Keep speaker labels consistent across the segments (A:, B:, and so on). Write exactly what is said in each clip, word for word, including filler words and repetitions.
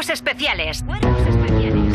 A: Cuerpos especiales. Cuerpos especiales.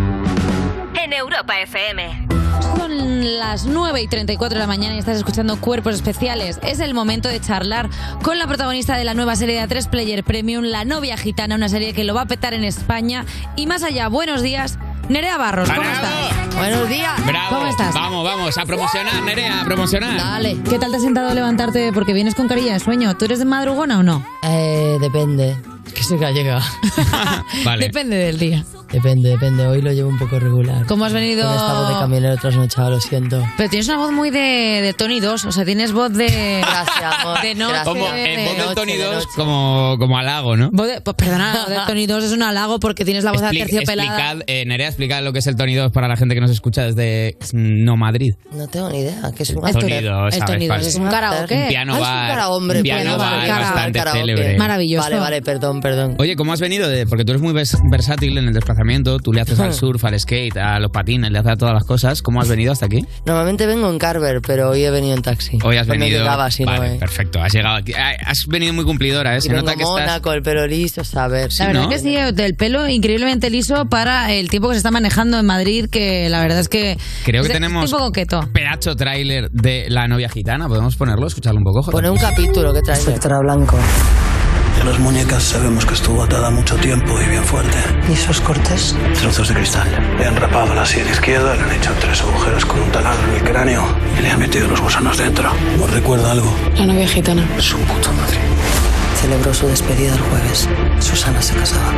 A: En Europa F M.
B: Son las nueve y treinta y cuatro de la mañana y estás escuchando Cuerpos Especiales. Es el momento de charlar con la protagonista de la nueva serie de A tres Player Premium, La novia gitana, una serie que lo va a petar en España. Y más allá, buenos días, Nerea Barros, ¿cómo
C: ¡Bravo!
B: estás?
D: Buenos días.
C: Bravo.
B: ¿Cómo estás?
C: Vamos, vamos, a promocionar, Nerea, a promocionar.
D: Dale.
B: ¿Qué tal te has sentado a levantarte? Porque vienes con carilla de sueño. ¿Tú eres de madrugona o no?
D: Eh, depende. Que soy gallega.
C: Vale.
B: Depende del día.
D: Depende, depende. Hoy lo llevo un poco regular.
B: ¿Cómo has venido?
D: Con esta voz de camionero trasnochado, lo siento.
B: Pero tienes una voz muy de, de Tony dos, o sea, tienes voz de...
D: Gracias, amor.
B: De noche.
D: Gracias.
C: Como
B: de
C: en voz
D: noche,
C: del Tony
D: de
C: dos,
D: noche.
C: como, como halago, ¿no?
B: Voz de- pues perdona, la voz de Tony dos es un halago porque tienes la voz
C: Expli-
B: aterciopelada.
C: explicad, eh, Nerea, explicad lo que es el Tony dos para la gente que nos escucha desde mm, no Madrid.
D: No tengo ni idea. Que es un
B: El
C: Tony
D: after.
C: dos,
B: el
C: ¿sabes?
B: Tony dos
C: Fal-
B: es un karaoke.
C: Un piano
D: Ah, es un
C: bar,
D: cara hombre,
C: un piano
B: piano
C: bar
B: bar, cara-
C: bastante
D: karaoke.
C: célebre.
B: Maravilloso.
D: Vale, vale, perdón, perdón.
C: Oye, ¿cómo has venido? De, porque tú eres muy vers- versátil en el desplazamiento, tú le haces al surf, al skate, a los patines, le haces a todas las cosas. ¿Cómo has venido hasta aquí?
D: Normalmente vengo en Carver, pero hoy he venido en taxi.
C: Hoy has
D: Pues no
C: venido...
D: llegaba si
C: vale,
D: no, eh.
C: perfecto, has llegado aquí. Ah, Has venido muy cumplidora, ¿eh?
D: Y
C: Se
D: vengo
C: nota que
D: mona,
C: estás...
D: con el pelo liso, saber.
C: Sí,
B: La verdad
C: ¿no?
B: que sí, del pelo increíblemente liso para el tiempo que se está manejando en Madrid, que la verdad es que...
C: Creo que
B: es-
C: tenemos
B: es un poco quieto.
C: pedazo tráiler de La novia gitana. ¿Podemos ponerlo? Escucharlo un poco, Jota?
D: Pone un capítulo que trae. Inspectora Blanco.
E: De las muñecas sabemos que estuvo atada mucho tiempo y bien fuerte.
D: ¿Y esos cortes?
E: Trozos de cristal. Le han rapado la sien izquierda, le han hecho tres agujeros con un taladro en el cráneo y le han metido los gusanos dentro. ¿Os recuerda algo?
F: La novia gitana.
E: Su puta madre.
D: Celebró su despedida el jueves. Susana se casaba.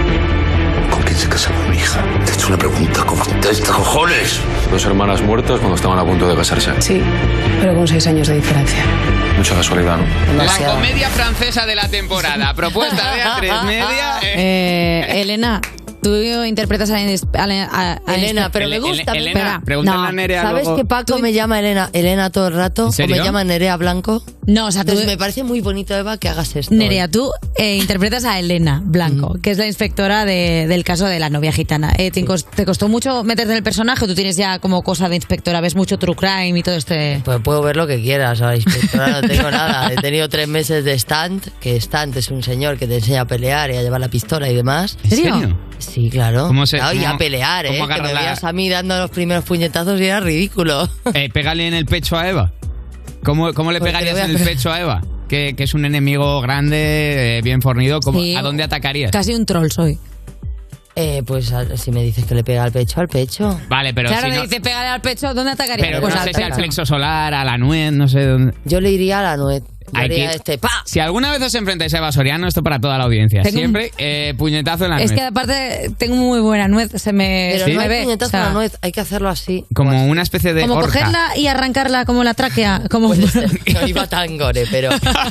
E: ¿Con quién se casaba mi hija? Te he hecho una pregunta, contesta, cojones.
G: Dos hermanas muertas cuando estaban a punto de casarse.
F: Sí, pero con seis años de diferencia.
G: Mucha casualidad, ¿no?
C: La
D: Demasiado.
C: comedia francesa de la temporada. Propuesta de A tres Media. eh.
B: Eh, Elena, tú interpretas a... a- a- a-
D: Elena, pero
C: Ele-
D: me gusta.
C: Ele-
D: me-
C: Elena,
B: Espera.
C: pregúntale
B: No,
C: a Nerea
D: ¿Sabes
C: luego.
D: que Paco me llama Elena Elena todo el rato?
C: ¿En serio?
D: O me llama Nerea Blanco.
B: No, o sea, tú...
D: Entonces me parece muy bonito, Eva, que hagas esto.
B: Nerea, tú eh, interpretas a Elena Blanco, que es la inspectora de- del caso de la novia gitana. Eh, ¿te, cos- te costó mucho meterte en el personaje? ¿Tú tienes ya como cosa de inspectora? ¿Ves mucho true crime y todo este...?
D: Pues puedo ver lo que quieras, a la inspectora no tengo nada. He tenido tres meses de stunt, que stunt es un señor que te enseña a pelear y a llevar la pistola y demás.
C: ¿En serio?
D: Sí, claro.
C: ¿Cómo se-
D: Claro, y
C: cómo-
D: a pelear,
C: cómo
D: ¿eh? Que
C: agarra
D: me
C: la-
D: veías a mí dando los primeros puñetazos y era ridículo.
C: Eh, pégale en el pecho a Eva. ¿Cómo, cómo le
D: Porque
C: pegarías
D: le voy
C: en
D: a
C: el
D: pe-
C: pecho a Eva? Que, que es un enemigo grande, eh, bien fornido. ¿Cómo-
B: Sí.
C: ¿A dónde atacarías?
B: Casi un troll soy.
D: Eh, pues a- si me dices que le pega al pecho, al pecho.
C: Vale, pero
B: claro,
C: si
B: me
C: no,
B: dice, pégale al pecho, ¿dónde atacaría?
C: pero
B: Pues
C: no
B: al
C: sé si al
B: pecho.
C: plexo solar, a la nuez, no sé dónde.
D: Yo le iría a la nuez. Yo
C: Hay
D: haría
C: que-
D: este, ¡pa!
C: Si alguna vez os enfrentáis a Eva Soriano, esto para toda la audiencia.
B: Tengo un-
C: Siempre eh, puñetazo en la
B: Es
C: nuez.
B: que aparte tengo muy buena nuez, se me,
D: Pero
B: se
D: no
B: me
D: hay
B: ve.
D: puñetazo
B: o sea,
D: a la nuez, hay que hacerlo así.
C: Como una especie de
B: como
C: horca.
B: cogerla y arrancarla como la tráquea. Como...
D: Puede ser. No iba tan gore, pero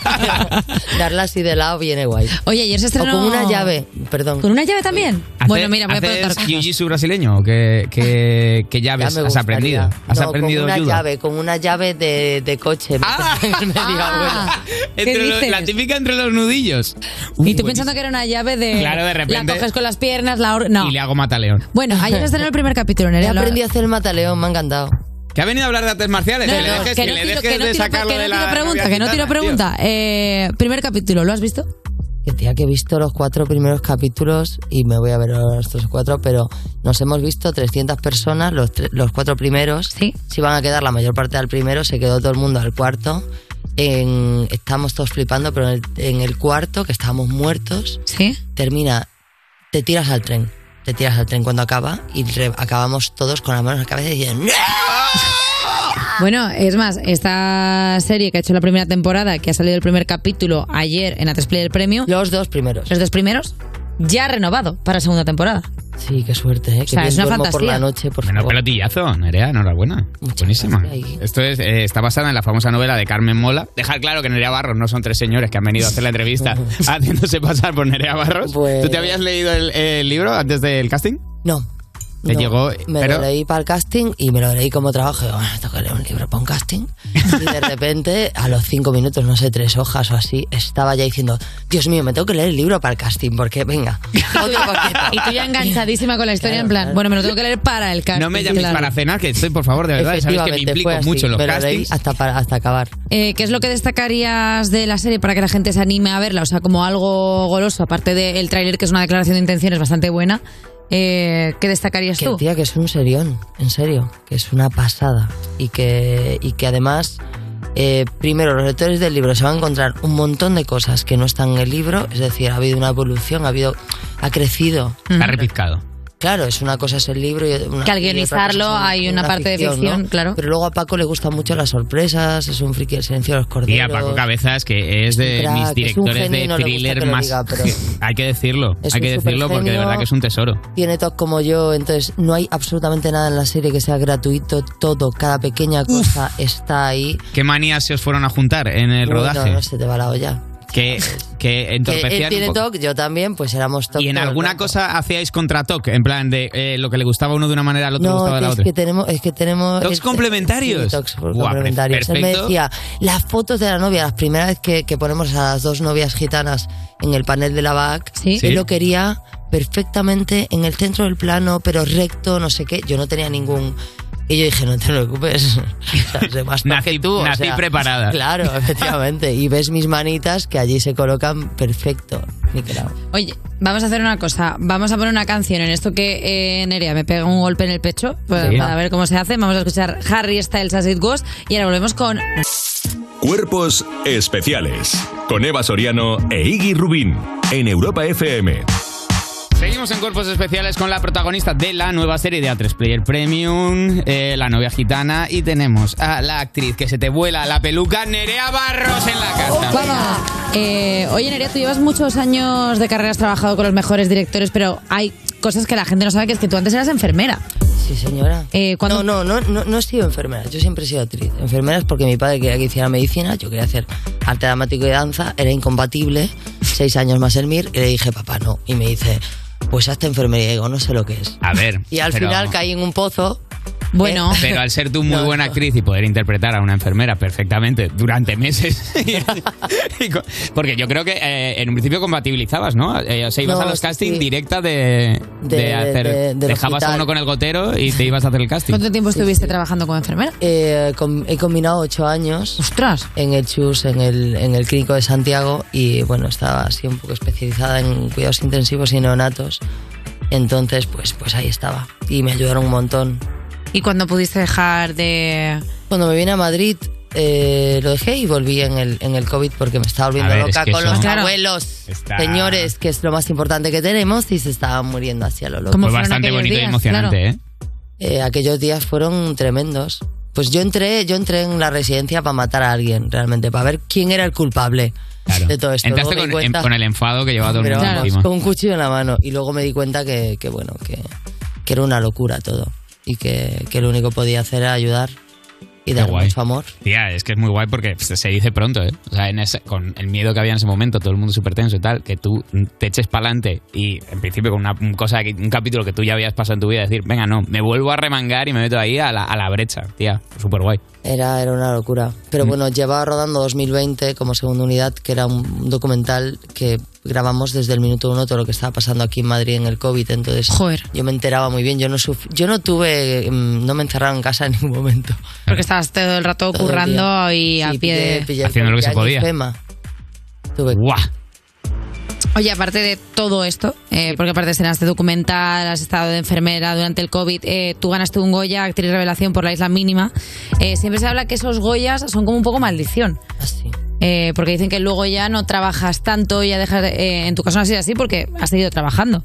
D: darla así de lado viene guay.
B: Oye, ayer se
D: O
B: estrenó...
D: con una llave, perdón.
B: ¿Con una llave también?
C: ¿Hace-
B: Bueno, mira, voy a
C: ¿haces
B: preguntar cosas.
C: jiu-jitsu brasileño? ¿O ¿Qué, qué, qué
D: Ya
C: llaves
D: me
C: has
D: gustaría.
C: aprendido? ¿Has
D: no,
C: aprendido
D: con una
C: judo?
D: llave, con una llave de, de coche.
C: ¡Ah!
D: Me diga,
B: Ah, ¿qué
C: Entre los-
B: dices?
C: la típica entre los nudillos.
B: Y tú pensando que era una llave de...
C: Claro, de repente-
B: La coges con las piernas, la... or- No.
C: Y le hago mataleón.
B: Bueno, ayer se estrenó el primer capítulo,
D: He
B: Nerea. Lo-
D: aprendido a hacer el mataleón, me ha encantado.
C: ¿Que ha venido a hablar de artes marciales?
B: No,
C: que
B: no,
C: le dejes,
B: que
C: que
B: no
C: le
B: tiro-
C: dejes
B: que no
C: de
B: tiro-
C: sacarlo
B: que no
C: de la
B: tiro pregunta,
C: novia
B: que no tiro
C: gitana, tío.
B: pregunta. Eh, primer capítulo, ¿lo has visto?
D: Que tía, que he visto los cuatro primeros capítulos y me voy a ver los otros cuatro, pero nos hemos visto trescientas personas, los, tre- los cuatro primeros.
B: Sí.
D: Si van a quedar la mayor parte al primero, se quedó todo el mundo al cuarto. En, estamos todos flipando, pero en el, en el cuarto, que estábamos muertos,
B: Sí.
D: termina, te tiras al tren. Te tiras al tren cuando acaba y re- acabamos todos con las manos en la cabeza y diciendo ¡No!
B: Bueno, es más, esta serie que ha hecho la primera temporada, que ha salido el primer capítulo ayer en A tres Player Premium,
D: Los dos primeros.
B: los dos primeros, ya ha renovado para segunda temporada.
D: Sí, qué suerte, ¿eh? Que
B: sea,
D: bien
B: es una
D: duermo por
B: fantasía.
D: la noche, por
C: Bueno,
D: favor.
C: pelotillazo, Nerea, enhorabuena.
D: Muchas
C: Buenísima.
D: gracias. Ahí.
C: Esto es, eh, está basada en la famosa novela de Carmen Mola. Dejar claro que Nerea Barros no son tres señores que han venido a hacer la entrevista haciéndose pasar por Nerea Barros.
D: Pues-
C: ¿Tú te habías leído el, el libro antes del casting?
D: No,
C: Te
D: No,
C: llegó,
D: me
C: pero...
D: lo leí para el casting y me lo leí como trabajo. Y digo, bueno, tengo que leer un libro para un casting. Y de repente, a los cinco minutos, no sé, tres hojas o así, estaba ya diciendo, Dios mío, me tengo que leer el libro para el casting, porque venga, otro poquito.
B: Y tú ya enganchadísima con la historia,
D: Claro,
B: en plan,
D: claro.
B: bueno, me lo tengo que leer para el casting.
C: No me llames
B: claro.
C: para cenar, que estoy, por favor, de verdad, sabes que me
D: Efectivamente,
C: implico
D: fue así,
C: mucho en los
D: me lo leí
C: castings.
D: hasta, para, hasta acabar.
B: Eh, ¿Qué es lo que destacarías de la serie para que la gente se anime a verla? O sea, como algo goloso, aparte del tráiler, que es una declaración de intenciones bastante buena. Eh, ¿Qué destacarías
D: Que,
B: tú?
D: tía, que es un serión, en serio, que es una pasada. Y que, y que además, eh, primero, los lectores del libro se van a encontrar un montón de cosas que no están en el libro. Es decir, ha habido una evolución, ha habido, ha crecido.
C: Está repizcado.
D: Claro, es una cosa es el libro y una,
B: Que al
D: y otra
B: guionizarlo
D: cosa es
B: hay una parte de ficción,
D: ¿no?
B: claro.
D: Pero luego a Paco le gustan mucho las sorpresas, es un friki del silencio de los
C: Y
D: corderos.
C: a Paco Cabezas, que es de
D: Es un
C: mis
D: crack, es un
C: directores
D: genio y
C: de
D: no le gusta
C: thriller
D: que lo
C: más...
D: diga, pero
C: hay que decirlo,
D: es
C: hay
D: un
C: que decirlo porque de
D: supergenio.
C: verdad que es un tesoro.
D: Tiene toque como yo, entonces no hay absolutamente nada en la serie que sea gratuito, todo, cada pequeña cosa está ahí.
C: ¿Qué manías se os fueron a juntar en el
D: Bueno,
C: rodaje?
D: no se te va la olla.
C: Que, que
D: Que
C: entorpecían
D: él
C: un
D: tiene
C: poco.
D: toque, yo también, pues éramos toque.
C: ¿Y en
D: todo el
C: alguna
D: rato.
C: cosa hacíais contra toque? En plan de eh, lo que le gustaba a uno de una manera, al otro le
D: No,
C: gustaba de
D: que
C: la
D: es
C: otra.
D: que tenemos, es que tenemos...
C: ¿Tocs
D: el-
C: complementarios?
D: Sí, tocs
C: Guau,
D: complementarios. Él me
C: perfecto.
D: decía, las fotos de la novia, las primeras vez que, que ponemos a las dos novias gitanas en el panel de la B A C,
B: Sí.
C: Sí.
D: él lo quería perfectamente en el centro del plano, pero recto, no sé qué. Yo no tenía ningún... Y yo dije, no te preocupes, o sea, sé más
C: Nací-
D: que tú. o
C: nací
D: sea,
C: preparada.
D: Claro, efectivamente. Y ves mis manitas que allí se colocan perfecto, niquelado.
B: Oye, vamos a hacer una cosa. Vamos a poner una canción en esto que eh, Nerea me pega un golpe en el pecho pues,
C: Sí.
B: para ver cómo se hace. Vamos a escuchar Harry Styles As It Goes y ahora volvemos con...
H: Cuerpos especiales con Eva Soriano e Iggy Rubín en Europa F M.
C: Seguimos en Cuerpos Especiales con la protagonista de la nueva serie de A tres Player Premium, eh, la novia gitana, y tenemos a la actriz que se te vuela la peluca, Nerea Barros, en la casa.
B: Vamos. Eh, oye, Nerea, tú llevas muchos años de carrera, has trabajado con los mejores directores, pero hay cosas que la gente no sabe, que es que tú antes eras enfermera.
D: Sí, señora.
B: Eh, ¿cuándo-
D: No, no, no, no, no he sido enfermera. Yo siempre he sido actriz. Enfermera es porque mi padre quería que hiciera medicina, yo quería hacer arte dramático y danza, era incompatible, seis años más el M I R, y le dije, papá, no. Y me dice, pues hazte enfermería. Y digo, no sé lo que es.
C: A ver.
D: Y al
C: pero-
D: final caí en un pozo.
B: Bueno,
D: Eh,
C: Pero al ser tú muy
D: No,
C: buena
D: no.
C: actriz y poder interpretar a una enfermera perfectamente durante meses. y co- porque yo creo que eh, en un principio compatibilizabas, ¿no? Eh, o sea, ibas
D: No,
C: a los castings
D: sí.
C: directa de, de,
D: De-
C: hacer.
D: de- del
C: dejabas a
D: hospital.
C: uno con el gotero y te ibas a hacer el casting.
B: ¿cuánto tiempo estuviste trabajando como enfermera?
D: eh, com- he combinado ocho años
B: Ostras.
D: en el C H U S, en el, en el Clínico de Santiago, y bueno, estaba así un poco especializada en cuidados intensivos y neonatos. Entonces, pues, pues ahí estaba. Y me ayudaron un montón.
B: ¿Y cuándo pudiste dejar de...?
D: Cuando me vine a Madrid, eh, lo dejé y volví en el, en el COVID porque me estaba volviendo
C: A ver, es
D: loca
C: que
D: con
C: eso-
D: los
B: Claro.
D: abuelos,
C: Está-
D: señores, que es lo más importante que tenemos, y se estaban muriendo hacia lo loco.
B: ¿Cómo
C: Fue
B: fueron
C: bastante
B: aquellos
C: bonito y
B: días?
C: emocionante,
B: Claro.
C: ¿eh?
D: Eh, aquellos días fueron tremendos. Pues yo entré, yo entré en la residencia para matar a alguien, realmente, para ver quién era el culpable
C: Claro.
D: de todo esto.
C: Entraste
D: Luego me
C: con,
D: di cuenta-
C: en- con el enfado que llevaba todo el
D: Pero
C: mundo
D: vamos,
C: encima.
D: con un cuchillo en la mano. Y luego me di cuenta que, que bueno, que, que era una locura todo. Y que, que lo único que podía hacer era ayudar y
C: Qué
D: dar
C: guay.
D: mucho amor.
C: Tía, es que es muy guay porque se se dice pronto, ¿eh? O sea, en ese- con el miedo que había en ese momento, todo el mundo súper tenso y tal, que tú te eches para adelante y, en principio, con una cosa, que- un capítulo que tú ya habías pasado en tu vida, decir, venga, no, me vuelvo a remangar y me meto ahí a la, a la brecha, tía, súper guay.
D: Era, era una locura.
C: Mm.
D: Pero bueno, llevaba rodando dos mil veinte como segunda unidad, que era un documental que grabamos desde el minuto uno todo lo que estaba pasando aquí en Madrid en el COVID. Entonces
B: Joder.
D: yo me enteraba muy bien. Yo no suf- yo no tuve, mm, no me encerraron en casa en ningún momento.
B: Porque estabas todo el rato
D: Todo el
B: currando
D: día.
B: y a
D: Sí,
B: pie de...
D: pillé- pillé el
C: Haciendo lo que se
D: COVID,
C: podía.
D: Fema. Tuve
C: ¡Guau!
B: Oye, aparte de todo esto, eh, porque aparte estrenaste documental, has estado de enfermera durante el COVID, eh, tú ganaste un Goya, actriz revelación por La Isla Mínima. Eh, siempre se habla que esos Goyas son como un poco maldición.
D: así.
B: Eh, porque dicen que luego ya no trabajas tanto, ya dejas de- eh, en tu caso no ha sido así porque has seguido trabajando.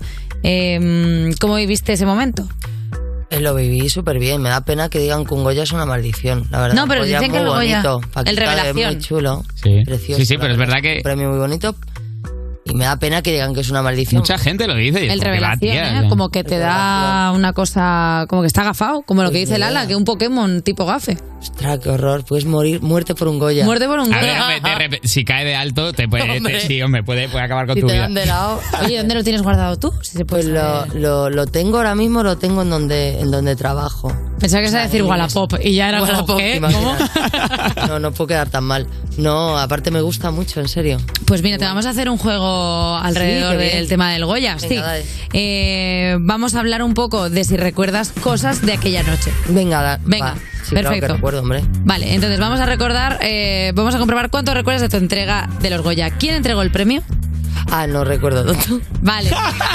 B: Eh, ¿Cómo viviste ese momento?
D: Eh, Lo viví súper bien. Me da pena que digan que un Goya es una maldición, la verdad.
B: No, pero
D: Un Goya
B: dicen
D: es
B: que
D: muy
B: el Goya-
D: bonito.
B: el
D: Paquita,
B: Revelación.
D: Es muy chulo.
C: Sí.
D: Precioso.
C: Sí, sí,
D: la
C: pero es verdad
D: es
C: que-
D: un premio muy bonito. Y me da pena que digan que es una maldición.
C: Mucha gente lo dice.
B: El
C: porque va,
B: revelación,
C: tía,
B: ¿eh?
C: ya.
B: Como que te da una cosa... Como que está gafado, como lo que
D: Pues
B: dice
D: ni
B: Lala,
D: idea.
B: que un Pokémon tipo gafe.
D: Ostras, qué horror. Puedes morir, muerte por un Goya.
B: Muerte por un
C: A ver,
B: Goya.
C: hombre, de repe- si cae de alto, te puede,
D: Hombre.
C: te- sí, hombre, puede, puede acabar con
D: Si
C: tu
D: te
C: vida.
D: dan de lado.
B: Oye, ¿dónde lo tienes guardado tú? Si se puede
D: Pues lo,
B: saber.
D: lo, lo tengo ahora mismo, lo tengo en donde, en donde trabajo.
B: Pensaba que se iba a decir Wallapop y ya era como,
D: Wallapop,
B: ¿qué?
D: ¿te imaginas? No, no puedo quedar tan mal. No, aparte me gusta mucho, en serio.
B: Pues mira, te vamos a hacer un juego alrededor
D: qué bien.
B: del tema del Goya.
D: Venga,
B: sí.
D: dale.
B: Eh, vamos a hablar un poco de si recuerdas cosas de aquella noche.
D: Venga, da-
B: Venga,
D: va. Sí, claro
B: perfecto.
D: que recuerdo, hombre.
B: Vale, entonces vamos a recordar, eh, vamos a comprobar cuánto recuerdas de tu entrega de los Goya. ¿Quién entregó el premio?
D: Ah, no recuerdo tanto.
B: Vale.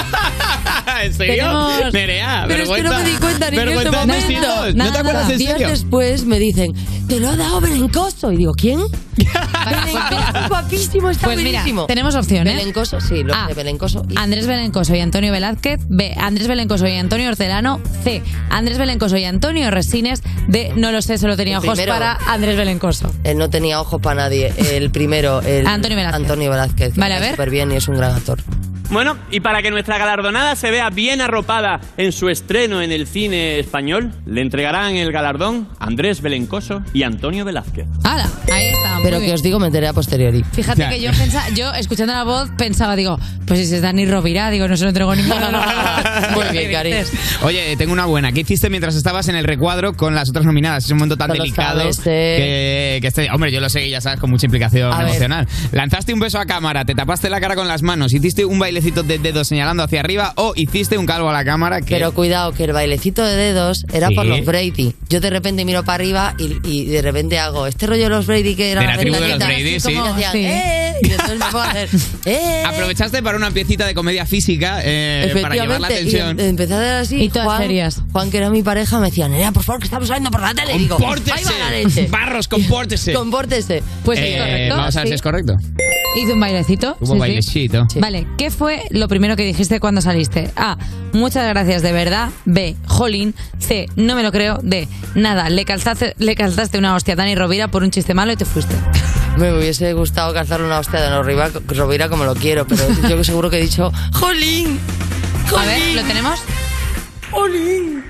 C: ¿En serio?
B: Tenemos-
C: Nerea,
D: Pero es que no
C: vergüenza.
D: me di cuenta ni en
C: Vergüenza
D: este
C: de
D: momento.
C: distintos.
B: Nada,
C: ¿No te acuerdas
B: nada.
C: en
D: Días
C: serio?
D: después me dicen, te lo ha dado Belencoso. Y digo, ¿quién?
B: Vale, pues
D: Belencoso es guapísimo, está
B: Pues mira,
D: buenísimo.
B: tenemos opciones.
D: Belencoso, sí, lo
B: A.
D: de Belencoso. Y
B: Andrés Belencoso y Antonio Velázquez. B. Andrés Belencoso y Antonio Hortelano. C. Andrés Belencoso y Antonio Resines. D. No lo sé, solo tenía
D: El
B: ojos
D: primero.
B: para Andrés Belencoso.
D: él no tenía ojos para nadie. El primero, el
B: Antonio Velázquez.
D: Antonio Velázquez. que
B: Vale, a
D: está
B: ver.
D: súper bien y es un gran actor.
I: Bueno, y para que nuestra galardonada se vea bien arropada en su estreno en el cine español, le entregarán el galardón Andrés Belencoso y Antonio Velázquez.
B: ¡Hala! Ahí está. muy
D: Pero que
B: bien.
D: os digo, me enteré a posteriori.
B: Fíjate
C: Ya.
B: que yo pensaba, yo escuchando la voz pensaba, digo, pues si es Dani Rovira, digo, no se lo entrego ninguno.
D: Muy bien, Cari.
C: Oye, tengo una buena. ¿Qué hiciste mientras estabas en el recuadro con las otras nominadas? Es un momento tan
D: No lo
C: delicado
D: sabes, eh.
C: que, que este, hombre, yo lo sé que ya sabes, con mucha implicación
D: A ver.
C: emocional. Lanzaste un beso a cámara, te tapaste la cara con las manos, hiciste un bailecito de dedos señalando hacia arriba o hiciste un calvo a la cámara que...
D: Pero cuidado, que el bailecito de dedos era
C: Sí.
D: por los Brady. Yo de repente miro para arriba y, y de repente hago este rollo de los Brady que era
C: De la tribu de los
D: ventanita,
C: Brady,
D: así como
C: sí.
D: hacían,
B: Sí.
D: "Eh", y entonces me puedo hacer "Eh".
C: Aprovechaste para una piecita de comedia física eh, para llevar la
D: Efectivamente,
C: tensión.
D: y em- empecé a hacer así.
B: Y todas
D: Juan,
B: serias.
D: Juan, que era mi pareja, me decía, Nerea, por favor, que estamos saliendo por la tele. Y digo,
C: ¡Compórtese!
D: ahí va la leche.
C: Barros, compórtese.
D: Compórtese.
B: Pues
C: Eh,
B: es correcto.
C: Vamos a ver
B: sí.
C: si es correcto.
B: Hice un bailecito.
C: Hubo
B: sí, sí.
C: bailecito.
D: Sí.
B: Vale, ¿qué fue lo primero que dijiste cuando saliste? A. Muchas gracias de verdad. B. Jolín. C. No me lo creo. D. Nada, le calzaste, le calzaste una hostia a Dani Rovira por un chiste malo y te fuiste.
D: Me hubiese gustado calzarle una hostia de no Rovira, Rovira como lo quiero, pero yo seguro que he dicho, ¡Jolín!
B: A ver, ¿lo tenemos?
D: ¡Jolín!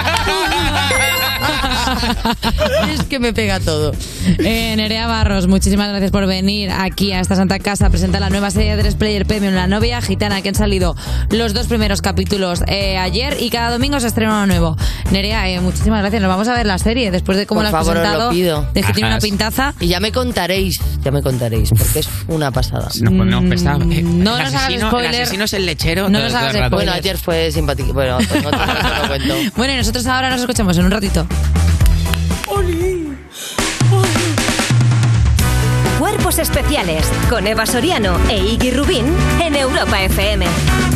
D: Es que me pega todo.
B: Eh, Nerea Barros, muchísimas gracias por venir aquí a esta santa casa a presentar la nueva serie de tres Player Premium, La novia gitana, que han salido los dos primeros capítulos eh, ayer y cada domingo se estrena uno nuevo. Nerea, eh, muchísimas gracias. Nos vamos a ver la serie después de cómo
D: Por
B: la has
D: favor, os lo
B: presentado.
D: pido.
B: De que tiene una
C: Ajá.
B: pintaza.
D: Y ya me contaréis, ya me contaréis, porque es una pasada.
C: Nos ponemos pesados. Eh,
B: Mm, no
C: el
B: nos hagas
C: asesino-
B: spoiler.
C: El asesino es el lechero.
B: No
C: todo-
B: nos
C: todo el
B: hagas
C: rato.
B: spoiler.
D: Bueno, ayer fue simpático. Bueno, en otro caso lo cuento.
B: Bueno, y nosotros ahora nos escuchamos en un ratito.
A: Cuerpos especiales con Eva Soriano e Iggy Rubín en Europa F M.